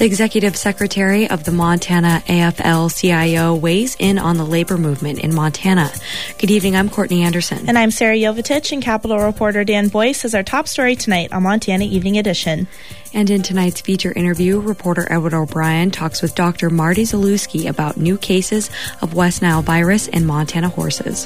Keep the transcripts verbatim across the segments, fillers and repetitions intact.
The executive secretary of the Montana A F L C I O weighs in on the labor movement in Montana. Good evening, I'm Courtney Anderson. And I'm Sarah Jovitich, and Capitol reporter Dan Boyce is our top story tonight on Montana Evening Edition. And in tonight's feature interview, reporter Edward O'Brien talks with Doctor Marty Zalewski about new cases of West Nile virus in Montana horses.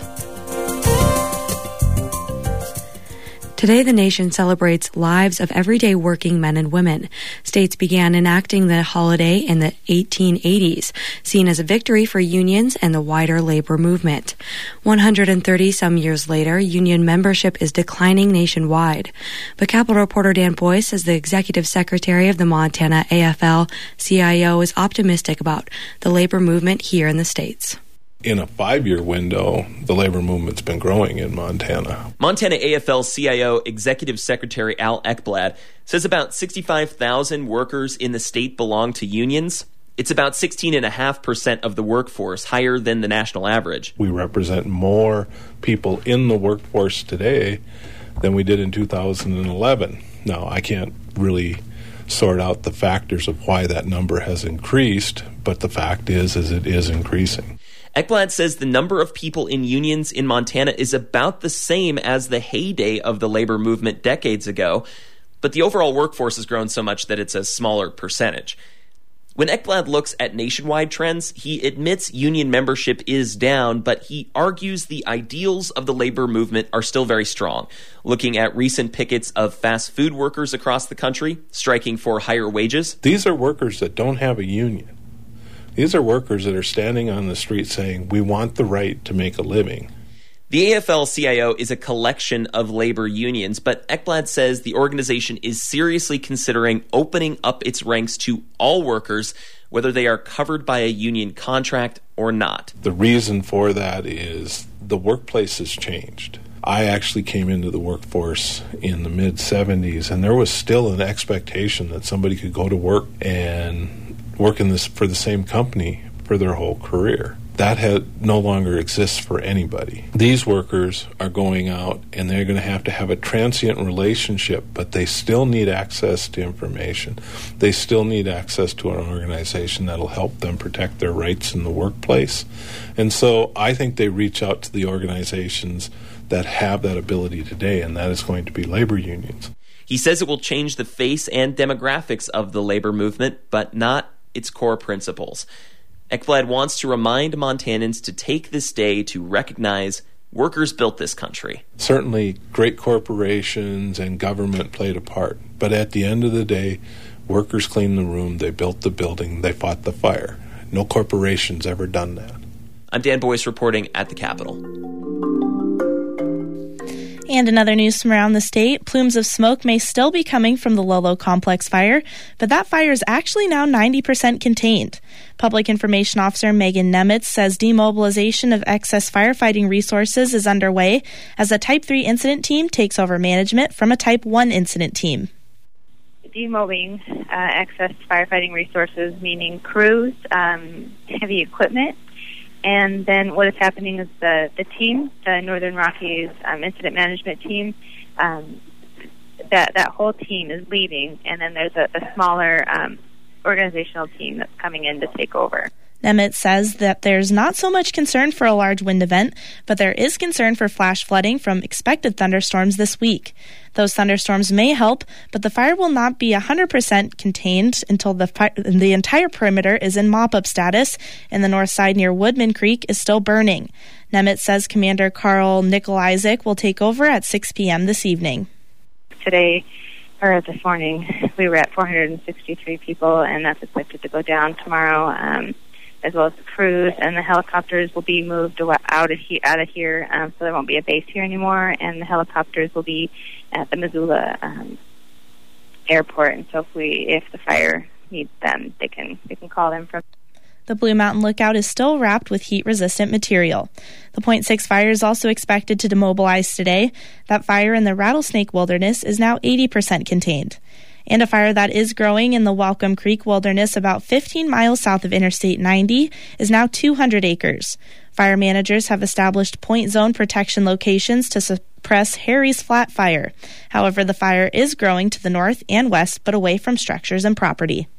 Today, the nation celebrates lives of everyday working men and women. States began enacting the holiday in the eighteen eighties, seen as a victory for unions and the wider labor movement. one hundred thirty some years later, union membership is declining nationwide. But Capitol reporter Dan Boyce says the executive secretary of the Montana A F L C I O is optimistic about the labor movement here in the States. In a five-year window, the labor movement's been growing in Montana. Montana A F L C I O Executive Secretary Al Ekblad says about sixty-five thousand workers in the state belong to unions. It's about sixteen point five percent of the workforce, higher than the national average. We represent more people in the workforce today than we did in two thousand eleven. Now, I can't really sort out the factors of why that number has increased, but the fact is, is it is increasing. Ekblad says the number of people in unions in Montana is about the same as the heyday of the labor movement decades ago, but the overall workforce has grown so much that it's a smaller percentage. When Ekblad looks at nationwide trends, he admits union membership is down, but he argues the ideals of the labor movement are still very strong. Looking at recent pickets of fast food workers across the country, striking for higher wages. These are workers that don't have a union. These are workers that are standing on the street saying, we want the right to make a living. The A F L C I O is a collection of labor unions, but Ekblad says the organization is seriously considering opening up its ranks to all workers, whether they are covered by a union contract or not. The reason for that is the workplace has changed. I actually came into the workforce in the mid-seventies, and there was still an expectation that somebody could go to work and work in this for the same company for their whole career. That had, no longer exists for anybody. These workers are going out and they're going to have to have a transient relationship, but they still need access to information. They still need access to an organization that'll help them protect their rights in the workplace. And so I think they reach out to the organizations that have that ability today, and that is going to be labor unions. He says it will change the face and demographics of the labor movement, but not its core principles. Ekblad wants to remind Montanans to take this day to recognize workers built this country. Certainly, great corporations and government played a part, but at the end of the day, workers cleaned the room, they built the building, they fought the fire. No corporation's ever done that. I'm Dan Boyce reporting at the Capitol. And in other news from around the state, plumes of smoke may still be coming from the Lolo Complex fire, but that fire is actually now ninety percent contained. Public Information Officer Megan Nemitz says demobilization of excess firefighting resources is underway as a Type three incident team takes over management from a Type one incident team. Demobbing uh, excess firefighting resources, meaning crews, um, heavy equipment. And then what is happening is the, the team, the Northern Rockies um, incident management team, um, that that whole team is leaving, and then there's a, a smaller um, organizational team that's coming in to take over. Nemitz says that there's not so much concern for a large wind event, but there is concern for flash flooding from expected thunderstorms this week. Those thunderstorms may help, but the fire will not be one hundred percent contained until the fi- the entire perimeter is in mop-up status and the north side near Woodman Creek is still burning. Nemitz says Commander Carl Nikolajczyk will take over at six p.m. this evening. Today, or this morning, we were at four hundred sixty-three people, and that's expected to go down tomorrow. Um, as well as the crews, and the helicopters will be moved out of here, out of here um, so there won't be a base here anymore, and the helicopters will be at the Missoula um, airport, and so if we, if the fire needs them, they can they can call them from. The Blue Mountain Lookout is still wrapped with heat-resistant material. The point six fire is also expected to demobilize today. That fire in the Rattlesnake Wilderness is now eighty percent contained. And a fire that is growing in the Welcome Creek Wilderness about fifteen miles south of Interstate ninety is now two hundred acres. Fire managers have established point zone protection locations to suppress Harry's Flat Fire. However, the fire is growing to the north and west, but away from structures and property.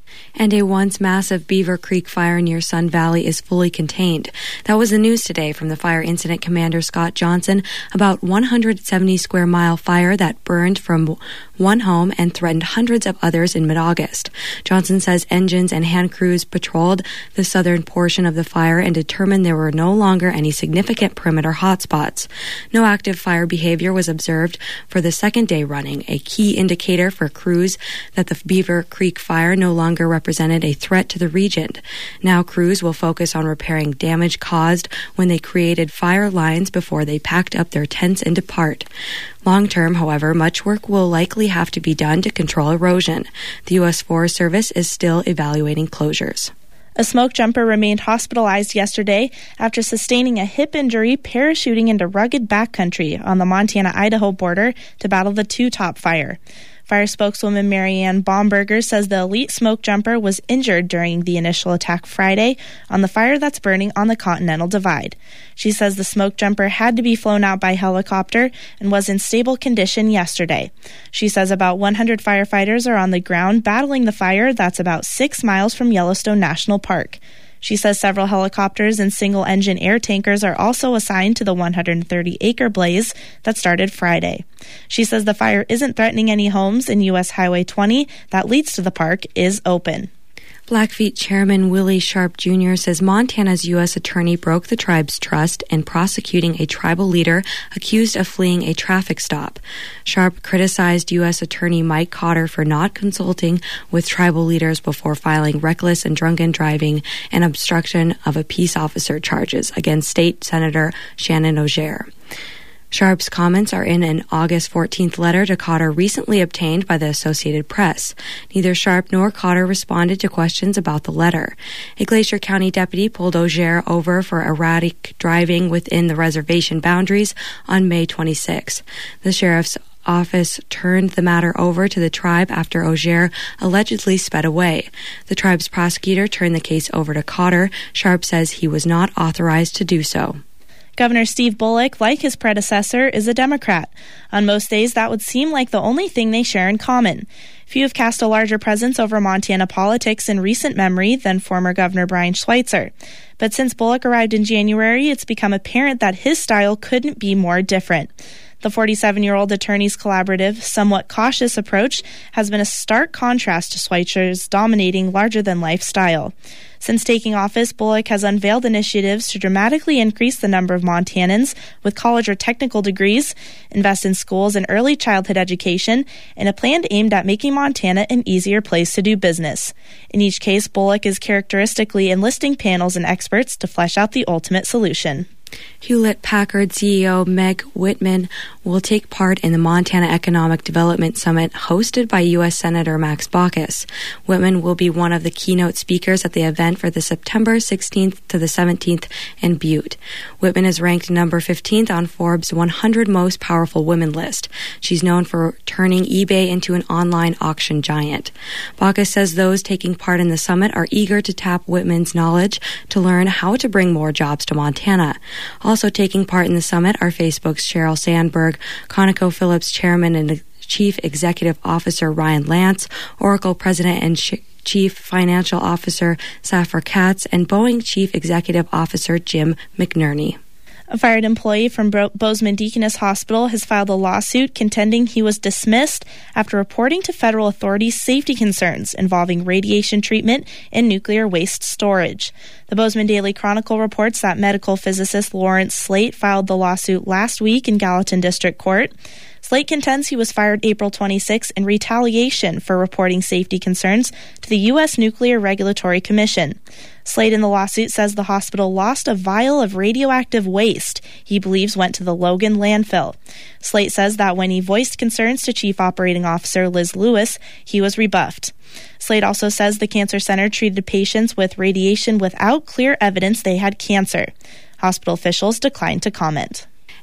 And a once massive Beaver Creek fire near Sun Valley is fully contained. That was the news today from the Fire Incident Commander Scott Johnson about one hundred seventy square mile fire that burned from one home and threatened hundreds of others in mid-August. Johnson says engines and hand crews patrolled the southern portion of the fire and determined there were no longer any significant perimeter hotspots. No active fire behavior was observed for the second day running, a key indicator for crews that the Beaver Creek fire no longer represented a threat to the region. Now crews will focus on repairing damage caused when they created fire lines before they packed up their tents and depart. Long-term, however, much work will likely have to be done to control erosion. The U S Forest Service is still evaluating closures. A smoke jumper remained hospitalized yesterday after sustaining a hip injury parachuting into rugged backcountry on the Montana-Idaho border to battle the Two-Top fire. Fire spokeswoman Marianne Baumberger says the elite smoke jumper was injured during the initial attack Friday on the fire that's burning on the Continental Divide. She says the smoke jumper had to be flown out by helicopter and was in stable condition yesterday. She says about one hundred firefighters are on the ground battling the fire that's about six miles from Yellowstone National Park. She says several helicopters and single-engine air tankers are also assigned to the one hundred thirty acre blaze that started Friday. She says the fire isn't threatening any homes and U S Highway twenty that leads to the park is open. Blackfeet Chairman Willie Sharp Junior says Montana's U S attorney broke the tribe's trust in prosecuting a tribal leader accused of fleeing a traffic stop. Sharp criticized U S Attorney Mike Cotter for not consulting with tribal leaders before filing reckless and drunken driving and obstruction of a peace officer charges against State Senator Shannon Auger. Sharp's comments are in an August fourteenth letter to Cotter recently obtained by the Associated Press. Neither Sharp nor Cotter responded to questions about the letter. A Glacier County deputy pulled Auger over for erratic driving within the reservation boundaries on May twenty-sixth. The sheriff's office turned the matter over to the tribe after Auger allegedly sped away. The tribe's prosecutor turned the case over to Cotter. Sharp says he was not authorized to do so. Governor Steve Bullock, like his predecessor, is a Democrat. On most days, that would seem like the only thing they share in common. Few have cast a larger presence over Montana politics in recent memory than former Governor Brian Schweitzer. But since Bullock arrived in January, it's become apparent that his style couldn't be more different. The forty-seven-year-old attorney's collaborative, somewhat cautious approach has been a stark contrast to Schweitzer's dominating, larger-than-life style. Since taking office, Bullock has unveiled initiatives to dramatically increase the number of Montanans with college or technical degrees, invest in schools and early childhood education, and a plan aimed at making Montana an easier place to do business. In each case, Bullock is characteristically enlisting panels and experts to flesh out the ultimate solution. Hewlett-Packard C E O Meg Whitman will take part in the Montana Economic Development Summit hosted by U S Senator Max Baucus. Whitman will be one of the keynote speakers at the event for the September sixteenth to the seventeenth in Butte. Whitman is ranked number fifteenth on Forbes' one hundred Most Powerful Women list. She's known for turning eBay into an online auction giant. Baucus says those taking part in the summit are eager to tap Whitman's knowledge to learn how to bring more jobs to Montana. Also taking part in the summit are Facebook's Sheryl Sandberg, ConocoPhillips Chairman and Chief Executive Officer Ryan Lance, Oracle President and Ch- Chief Financial Officer Safra Katz, and Boeing Chief Executive Officer Jim McNerney. A fired employee from Bo- Bozeman Deaconess Hospital has filed a lawsuit contending he was dismissed after reporting to federal authorities safety concerns involving radiation treatment and nuclear waste storage. The Bozeman Daily Chronicle reports that medical physicist Lawrence Slate filed the lawsuit last week in Gallatin District Court. Slate contends he was fired April twenty-sixth in retaliation for reporting safety concerns to the U S Nuclear Regulatory Commission. Slate in the lawsuit says the hospital lost a vial of radioactive waste he believes went to the Logan landfill. Slate says that when he voiced concerns to Chief Operating Officer Liz Lewis, he was rebuffed. Slate also says the cancer center treated patients with radiation without clear evidence they had cancer. Hospital officials declined to comment.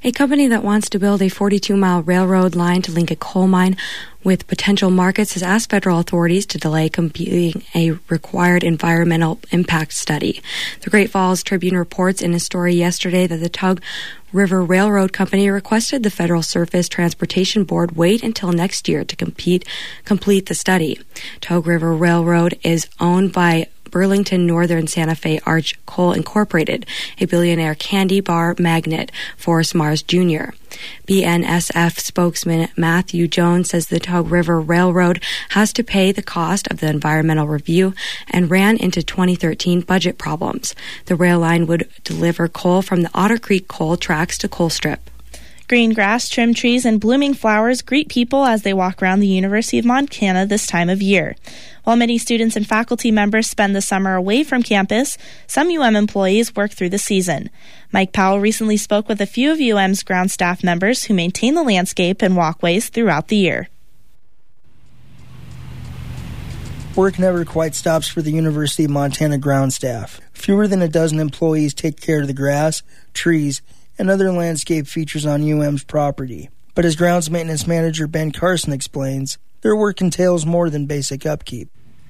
A company that wants to build a forty-two mile railroad line to link a coal mine with potential markets has asked federal authorities to delay completing a required environmental impact study. The Great Falls Tribune reports in a story yesterday that the Tug River Railroad Company requested the Federal Surface Transportation Board wait until next year to compete, complete the study. Tug River Railroad is owned by Burlington Northern Santa Fe Arch Coal Incorporated, a billionaire candy bar magnate, Forrest Mars Junior B N S F spokesman Matthew Jones says the Tug River Railroad has to pay the cost of the environmental review and ran into twenty thirteen budget problems. The rail line would deliver coal from the Otter Creek coal tracks to Colstrip. Green grass, trimmed trees, and blooming flowers greet people as they walk around the University of Montana this time of year. While many students and faculty members spend the summer away from campus, some U M employees work through the season. Mike Powell recently spoke with a few of U M's ground staff members who maintain the landscape and walkways throughout the year. Work never quite stops for the University of Montana ground staff. Fewer than a dozen employees take care of the grass, trees, and other landscape features on U M's property. But as grounds maintenance manager Ben Carson explains, their work entails more than basic upkeep.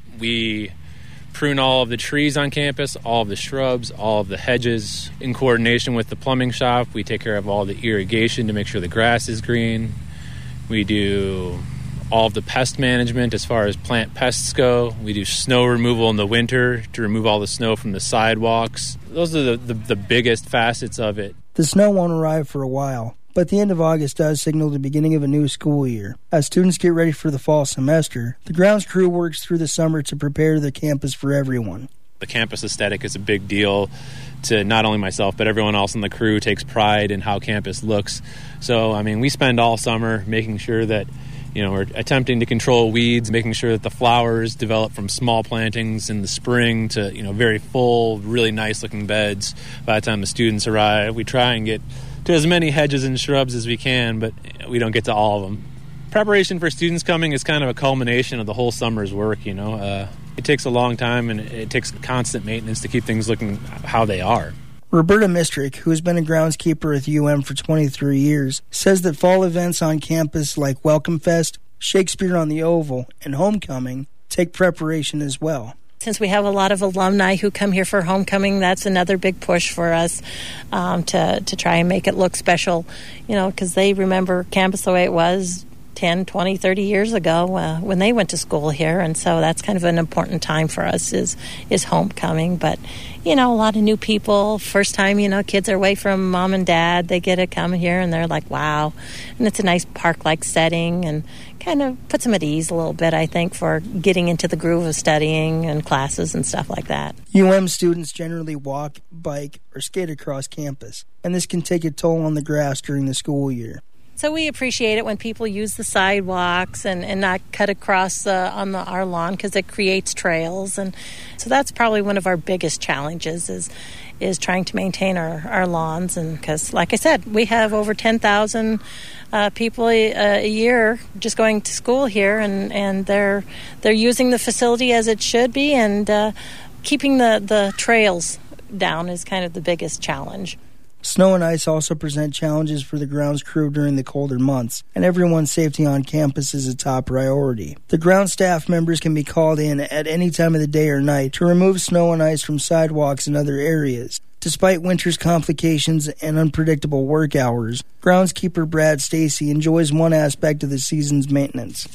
We prune all of the trees on campus, all of the shrubs, all of the hedges. In coordination with the plumbing shop, we take care of all the irrigation to make sure the grass is green. We do all of the pest management as far as plant pests go. We do snow removal in the winter to remove all the snow from the sidewalks. Those are the, the, the biggest facets of it. The snow won't arrive for a while, but the end of August does signal the beginning of a new school year. As students get ready for the fall semester, the grounds crew works through the summer to prepare the campus for everyone. The campus aesthetic is a big deal to not only myself, but everyone else in the crew takes pride in how campus looks. So, I mean, we spend all summer making sure that, you know, we're attempting to control weeds, making sure that the flowers develop from small plantings in the spring to, you know, very full, really nice-looking beds by the time the students arrive. We try and get to as many hedges and shrubs as we can, but we don't get to all of them. Preparation for students coming is kind of a culmination of the whole summer's work, you know. Uh, it takes a long time, and it takes constant maintenance to keep things looking how they are. Roberta Mistrick, who has been a groundskeeper with U M for twenty-three years, says that fall events on campus like Welcome Fest, Shakespeare on the Oval, and Homecoming take preparation as well. Since we have a lot of alumni who come here for homecoming, that's another big push for us um, to, to try and make it look special, you know, because they remember campus the way it was ten, twenty, thirty years ago uh, when they went to school here. And so that's kind of an important time for us is, is homecoming. But, you know, a lot of new people, first time, you know, kids are away from mom and dad. They get to come here and they're like, wow. And it's a nice park-like setting and kind of puts them at ease a little bit, I think, for getting into the groove of studying and classes and stuff like that. U M students generally walk, bike, or skate across campus, and this can take a toll on the grass during the school year. So we appreciate it when people use the sidewalks and, and not cut across uh, on the, our lawn because it creates trails. And so that's probably one of our biggest challenges is is trying to maintain our, our lawns. And because, like I said, we have over ten thousand uh, people a, a year just going to school here, and, and they're they're using the facility as it should be, and uh, keeping the, the trails down is kind of the biggest challenge. Snow and ice also present challenges for the grounds crew during the colder months, and everyone's safety on campus is a top priority. The ground staff members can be called in at any time of the day or night to remove snow and ice from sidewalks and other areas. Despite winter's complications and unpredictable work hours, groundskeeper Brad Stacy enjoys one aspect of the season's maintenance.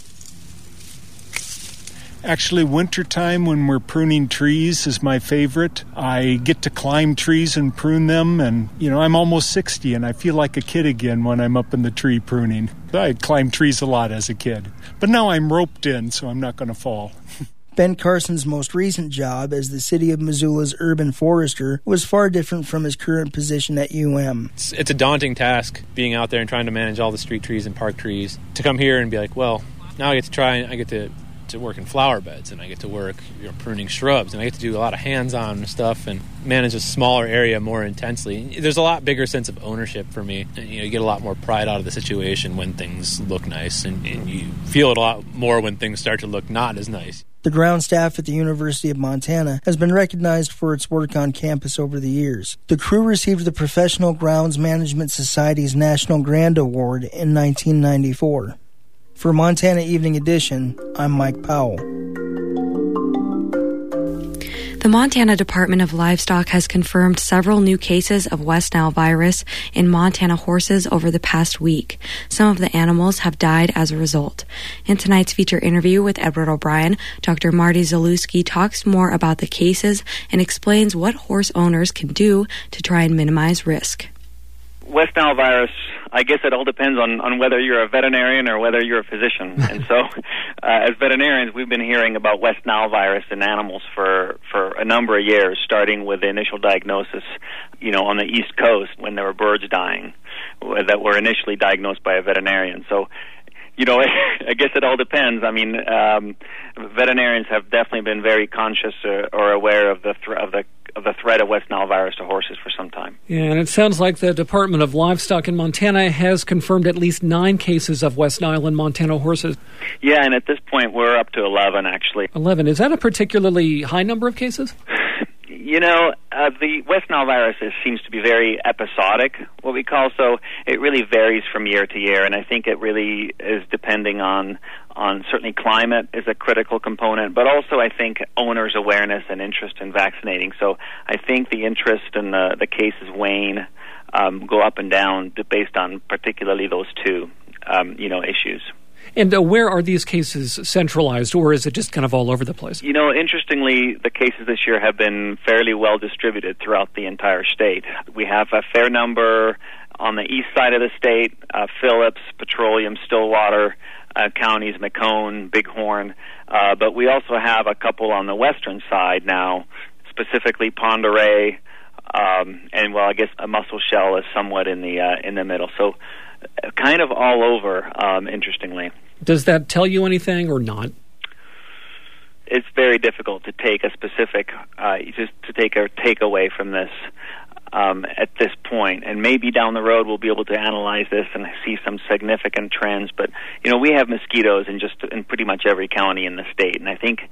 Actually, wintertime when we're pruning trees is my favorite. I get to climb trees and prune them, and, you know, I'm almost sixty, and I feel like a kid again when I'm up in the tree pruning. I climbed trees a lot as a kid, but now I'm roped in, so I'm not going to fall. Ben Carson's most recent job as the City of Missoula's urban forester was far different from his current position at U M. It's, it's a daunting task, being out there and trying to manage all the street trees and park trees. To come here and be like, well, now I get to try, I get to... to work in flower beds, and I get to work, you know, pruning shrubs, and I get to do a lot of hands-on stuff and manage a smaller area more intensely. There's a lot bigger sense of ownership for me. You know, you get a lot more pride out of the situation when things look nice, and, and you feel it a lot more when things start to look not as nice. The ground staff at the University of Montana has been recognized for its work on campus over the years. The crew received the Professional Grounds Management Society's National Grand Award in nineteen ninety-four. For Montana Evening Edition, I'm Mike Powell. The Montana Department of Livestock has confirmed several new cases of West Nile virus in Montana horses over the past week. Some of the animals have died as a result. In tonight's feature interview with Edward O'Brien, Doctor Marty Zalewski talks more about the cases and explains what horse owners can do to try and minimize risk. West Nile virus, I guess it all depends on, on whether you're a veterinarian or whether you're a physician. And so, uh, as veterinarians, we've been hearing about West Nile virus in animals for, for a number of years, starting with the initial diagnosis, you know, on the East Coast when there were birds dying that were initially diagnosed by a veterinarian. So, you know, I guess it all depends. I mean, um, veterinarians have definitely been very conscious or, or aware of the th- of the of the threat of West Nile virus to horses for some time. Yeah, and it sounds like the Department of Livestock in Montana has confirmed at least nine cases of West Nile in Montana horses. Yeah, and at this point we're up to eleven, actually. eleven. Is that a particularly high number of cases? You know, uh, the West Nile virus is, seems to be very episodic, what we call, so it really varies from year to year, and I think it really is depending on, on certainly climate is a critical component, but also I think owners' awareness and interest in vaccinating. So I think the interest in the, the cases wane, um, go up and down based on particularly those two, um, you know, issues. And uh, where are these cases centralized, or is it just kind of all over the place? You know, interestingly, the cases this year have been fairly well distributed throughout the entire state. We have a fair number on the east side of the state, uh, Phillips, Petroleum, Stillwater uh, counties, Macomb, Bighorn, uh, but we also have a couple on the western side now, specifically Pend Oreille, um, and, well, I guess a Musselshell is somewhat in the uh, in the middle. So kind of all over, um, interestingly. Does that tell you anything or not? It's very difficult to take a specific, uh, just to take a takeaway from this um, at this point. And maybe down the road we'll be able to analyze this and see some significant trends. But, you know, we have mosquitoes in just in pretty much every county in the state. And I think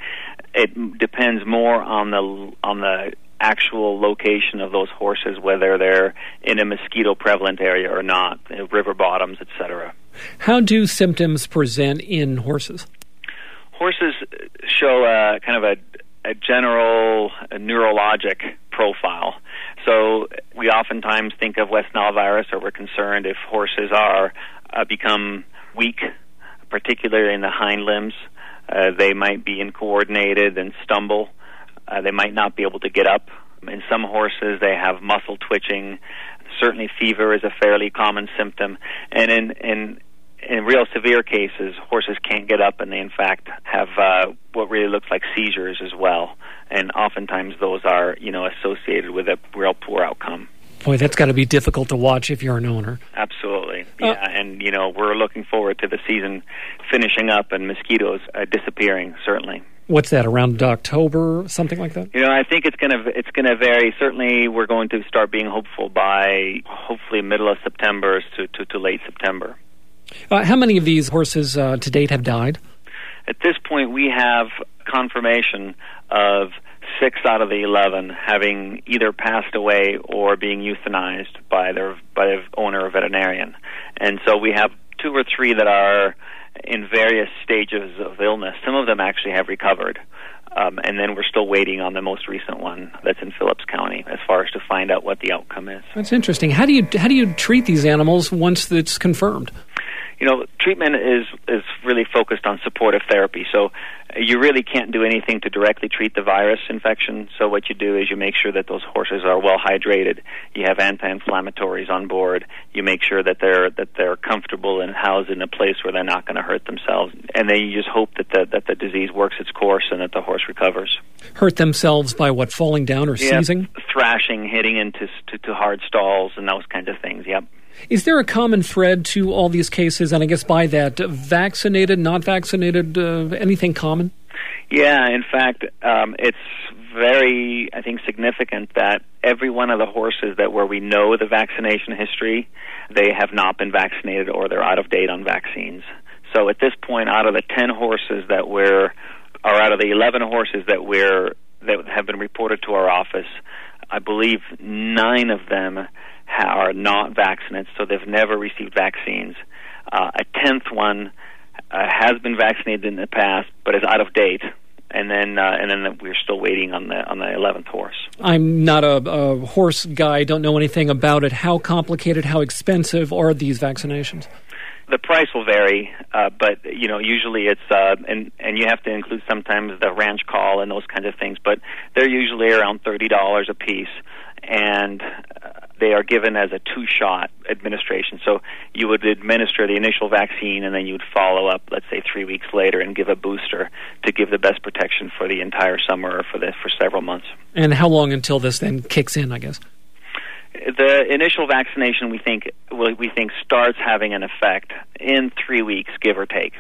it depends more on the on the actual location of those horses, whether they're in a mosquito prevalent area or not, river bottoms, et cetera. How do symptoms present in horses? Horses show a, kind of a, a general a neurologic profile. So we oftentimes think of West Nile virus, or we're concerned if horses are uh, become weak, particularly in the hind limbs. Uh, they might be incoordinated and stumble. Uh, they might not be able to get up. In some horses, they have muscle twitching. Certainly, fever is a fairly common symptom. And in in, in real severe cases, horses can't get up, and they, in fact, have uh, what really looks like seizures as well. And oftentimes, those are, you know, associated with a real poor outcome. Boy, that's got to be difficult to watch if you're an owner. Absolutely. Yeah, uh, and, you know, we're looking forward to the season finishing up and mosquitoes uh, disappearing, certainly. What's that, around October, something like that? You know, I think it's going to it's going to vary. Certainly, we're going to start being hopeful by hopefully middle of September to, to, to late September. Uh, how many of these horses uh, to date have died? At this point, we have confirmation of six out of the eleven having either passed away or being euthanized by their by their owner or veterinarian. And so we have two or three that are in various stages of illness. Some of them actually have recovered. Um, and then we're still waiting on the most recent one that's in Phillips County as far as to find out what the outcome is. That's interesting. How do you how do you treat these animals once it's confirmed? You know, treatment is is really focused on supportive therapy. So you really can't do anything to directly treat the virus infection. So what you do is you make sure that those horses are well hydrated. You have anti-inflammatories on board. You make sure that they're that they're comfortable and housed in a place where they're not going to hurt themselves. And then you just hope that the that the disease works its course and that the horse recovers. Hurt themselves by what, falling down or yeah, seizing? Thrashing, hitting into to, to hard stalls and those kinds of things. Yep. Is there a common thread to all these cases? And I guess by that, vaccinated, not vaccinated, uh, anything common? Yeah, in fact, um, it's very, I think, significant that every one of the horses that where we know the vaccination history, they have not been vaccinated or they're out of date on vaccines. So at this point, out of the ten horses that we're are out of the eleven horses that we're that have been reported to our office, I believe nine of them ha- are not vaccinated, so they've never received vaccines. Uh, a tenth one uh, has been vaccinated in the past, but is out of date. And then, uh, and then we're still waiting on the on the eleventh horse. I'm not a, a horse guy. Don't know anything about it. How complicated, how expensive are these vaccinations? The price will vary, uh, but you know, usually it's uh, and and you have to include sometimes the ranch call and those kinds of things. But they're usually around thirty dollars a piece, and uh, they are given as a two-shot administration. So you would administer the initial vaccine, and then you would follow up, let's say, three weeks later, and give a booster to give the best protection for the entire summer or for the for several months. And how long until this then kicks in, I guess? The initial vaccination, we think, we think starts having an effect in three weeks, give or take.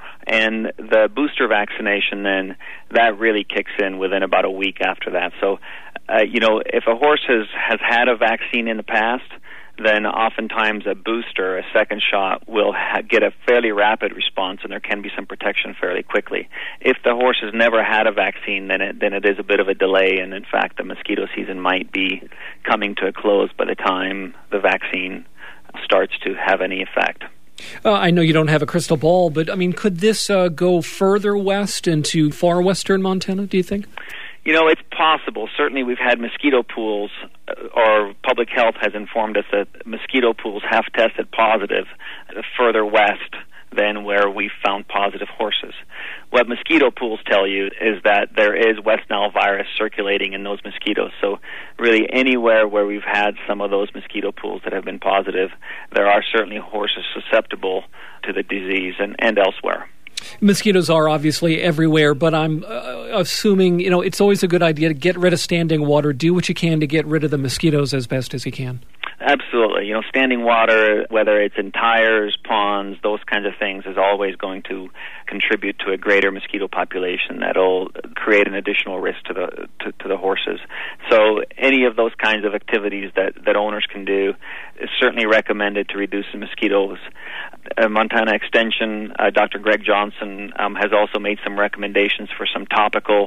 And the booster vaccination, then, that really kicks in within about a week after that. So, uh, you know, if a horse has, has had a vaccine in the past, then oftentimes a booster, a second shot, will ha- get a fairly rapid response, and there can be some protection fairly quickly. If the horse has never had a vaccine, then it, then it is a bit of a delay, and in fact the mosquito season might be coming to a close by the time the vaccine starts to have any effect. Uh, I know you don't have a crystal ball, but I mean, could this uh, go further west into far western Montana, do you think? You know, it's possible. Certainly we've had mosquito pools, uh, or public health has informed us that mosquito pools have tested positive uh, further west than where we found positive horses. What mosquito pools tell you is that there is West Nile virus circulating in those mosquitoes. So really anywhere where we've had some of those mosquito pools that have been positive, there are certainly horses susceptible to the disease and, and elsewhere. Mosquitoes are obviously everywhere, but I'm uh, assuming, you know, it's always a good idea to get rid of standing water. Do what you can to get rid of the mosquitoes as best as you can. Absolutely. You know, standing water, whether it's in tires, ponds, those kinds of things, is always going to contribute to a greater mosquito population that'll create an additional risk to the to, to the horses. So any of those kinds of activities that, that owners can do is certainly recommended to reduce the mosquitoes. Uh, Montana Extension, uh, Doctor Greg Johnson um, has also made some recommendations for some topical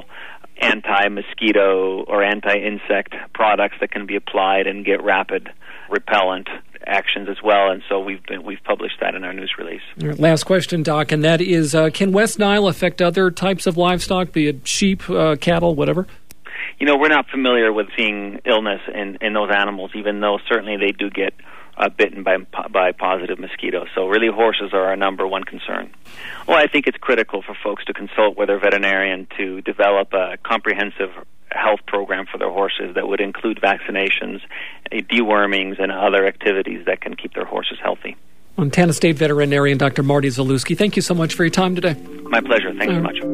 anti-mosquito or anti-insect products that can be applied and get rapid repellent actions as well, and so we've been, we've published that in our news release. Last question, Doc, and that is, uh, can West Nile affect other types of livestock, be it sheep, uh, cattle, whatever? You know, we're not familiar with seeing illness in, in those animals, even though certainly they do get uh, bitten by by positive mosquitoes. So really horses are our number one concern. Well, I think it's critical for folks to consult with their veterinarian to develop a comprehensive health program for their horses that would include vaccinations, dewormings, and other activities that can keep their horses healthy. Montana State veterinarian Doctor Marty Zalewski, thank you so much for your time today. My pleasure. Thank you much.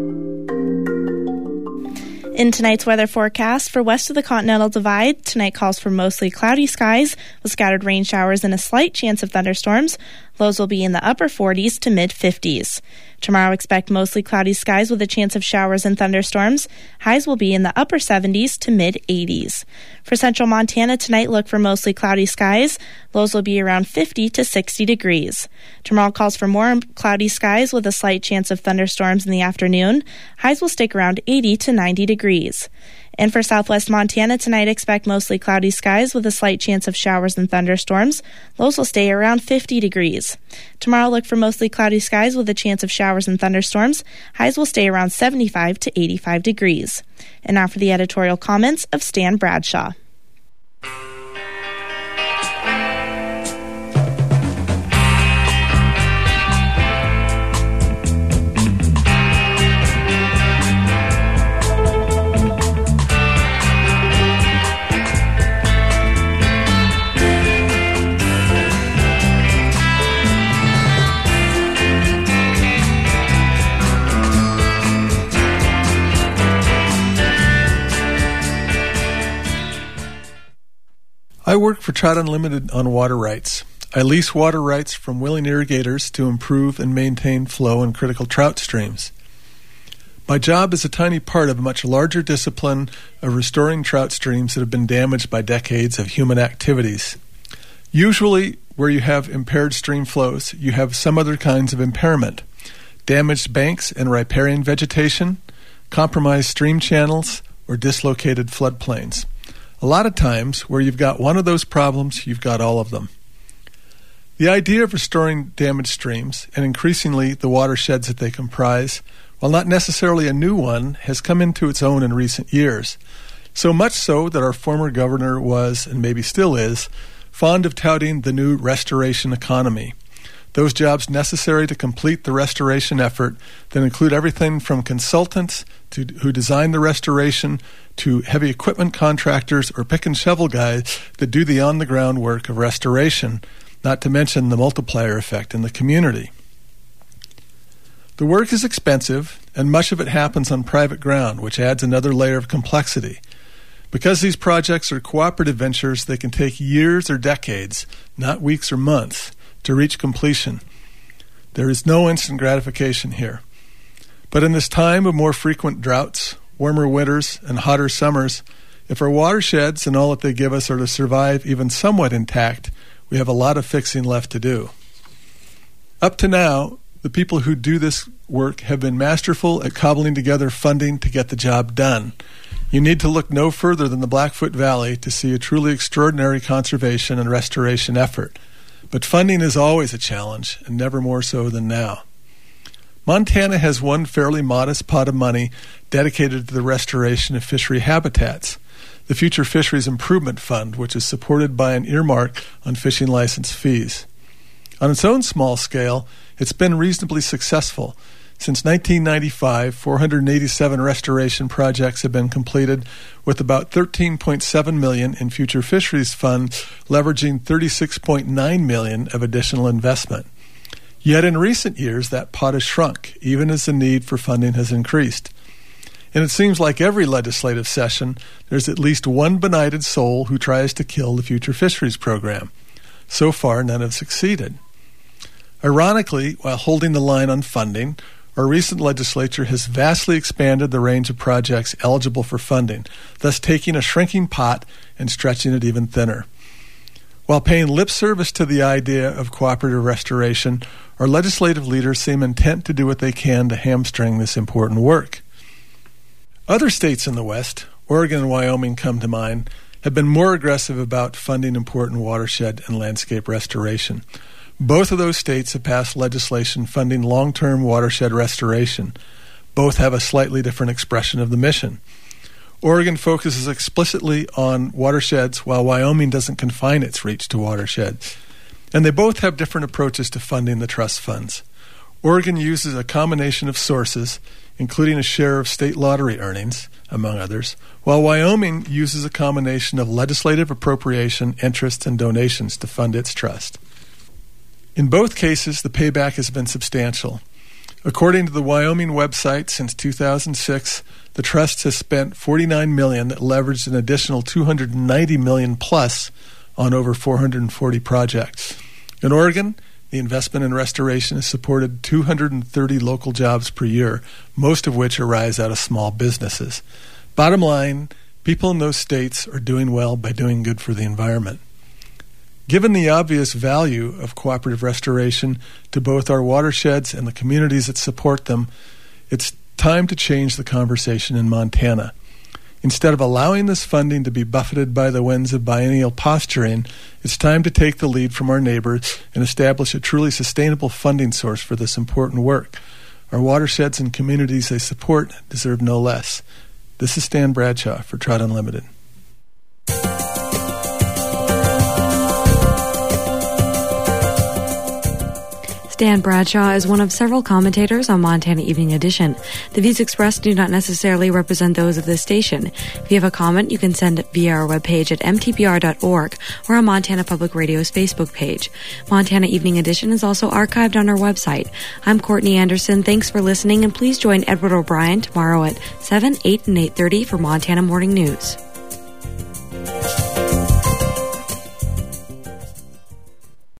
In tonight's weather forecast, for west of the Continental Divide, tonight calls for mostly cloudy skies with scattered rain showers and a slight chance of thunderstorms. Lows will be in the upper forties to mid-fifties. Tomorrow, expect mostly cloudy skies with a chance of showers and thunderstorms. Highs will be in the upper seventies to mid-eighties. For central Montana, tonight look for mostly cloudy skies. Lows will be around fifty to sixty degrees. Tomorrow calls for more cloudy skies with a slight chance of thunderstorms in the afternoon. Highs will stick around eighty to ninety degrees. And for southwest Montana, tonight expect mostly cloudy skies with a slight chance of showers and thunderstorms. Lows will stay around fifty degrees. Tomorrow, look for mostly cloudy skies with a chance of showers and thunderstorms. Highs will stay around seventy-five to eighty-five degrees. And now for the editorial comments of Stan Bradshaw. I work for Trout Unlimited on water rights. I lease water rights from willing irrigators to improve and maintain flow in critical trout streams. My job is a tiny part of a much larger discipline of restoring trout streams that have been damaged by decades of human activities. Usually, where you have impaired stream flows, you have some other kinds of impairment. Damaged banks and riparian vegetation, compromised stream channels, or dislocated floodplains. A lot of times, where you've got one of those problems, you've got all of them. The idea of restoring damaged streams, and increasingly the watersheds that they comprise, while not necessarily a new one, has come into its own in recent years. So much so that our former governor was, and maybe still is, fond of touting the new restoration economy. Those jobs necessary to complete the restoration effort that include everything from consultants to who design the restoration to heavy equipment contractors or pick and shovel guys that do the on-the-ground work of restoration, not to mention the multiplier effect in the community. The work is expensive, and much of it happens on private ground, which adds another layer of complexity. Because these projects are cooperative ventures, they can take years or decades, not weeks or months, to reach completion. There is no instant gratification here. But in this time of more frequent droughts, warmer winters, and hotter summers, if our watersheds and all that they give us are to survive even somewhat intact, we have a lot of fixing left to do. Up to now, the people who do this work have been masterful at cobbling together funding to get the job done. You need to look no further than the Blackfoot Valley to see a truly extraordinary conservation and restoration effort. But funding is always a challenge, and never more so than now. Montana has one fairly modest pot of money dedicated to the restoration of fishery habitats, the Future Fisheries Improvement Fund, which is supported by an earmark on fishing license fees. On its own small scale, it's been reasonably successful. Since nineteen ninety-five, four hundred eighty-seven restoration projects have been completed, with about thirteen point seven million dollars in Future Fisheries funds leveraging thirty-six point nine million dollars of additional investment. Yet in recent years, that pot has shrunk, even as the need for funding has increased. And it seems like every legislative session, there's at least one benighted soul who tries to kill the Future Fisheries program. So far, none have succeeded. Ironically, while holding the line on funding, our recent legislature has vastly expanded the range of projects eligible for funding, thus taking a shrinking pot and stretching it even thinner. While paying lip service to the idea of cooperative restoration, our legislative leaders seem intent to do what they can to hamstring this important work. Other states in the West, Oregon and Wyoming come to mind, have been more aggressive about funding important watershed and landscape restoration. Both of those states have passed legislation funding long-term watershed restoration. Both have a slightly different expression of the mission. Oregon focuses explicitly on watersheds, while Wyoming doesn't confine its reach to watersheds. And they both have different approaches to funding the trust funds. Oregon uses a combination of sources, including a share of state lottery earnings, among others, while Wyoming uses a combination of legislative appropriation, interest, and donations to fund its trust. In both cases, the payback has been substantial. According to the Wyoming website, since two thousand six, the trust has spent forty-nine million dollars that leveraged an additional two hundred ninety million dollars plus on over four hundred forty projects. In Oregon, the investment in restoration has supported two hundred thirty local jobs per year, most of which arise out of small businesses. Bottom line, people in those states are doing well by doing good for the environment. Given the obvious value of cooperative restoration to both our watersheds and the communities that support them, it's time to change the conversation in Montana. Instead of allowing this funding to be buffeted by the winds of biennial posturing, it's time to take the lead from our neighbors and establish a truly sustainable funding source for this important work. Our watersheds and communities they support deserve no less. This is Stan Bradshaw for Trout Unlimited. Stan Bradshaw is one of several commentators on Montana Evening Edition. The views expressed do not necessarily represent those of this station. If you have a comment, you can send it via our webpage at m t p r dot org or on Montana Public Radio's Facebook page. Montana Evening Edition is also archived on our website. I'm Courtney Anderson. Thanks for listening, and please join Edward O'Brien tomorrow at seven, eight, and eight thirty for Montana Morning News.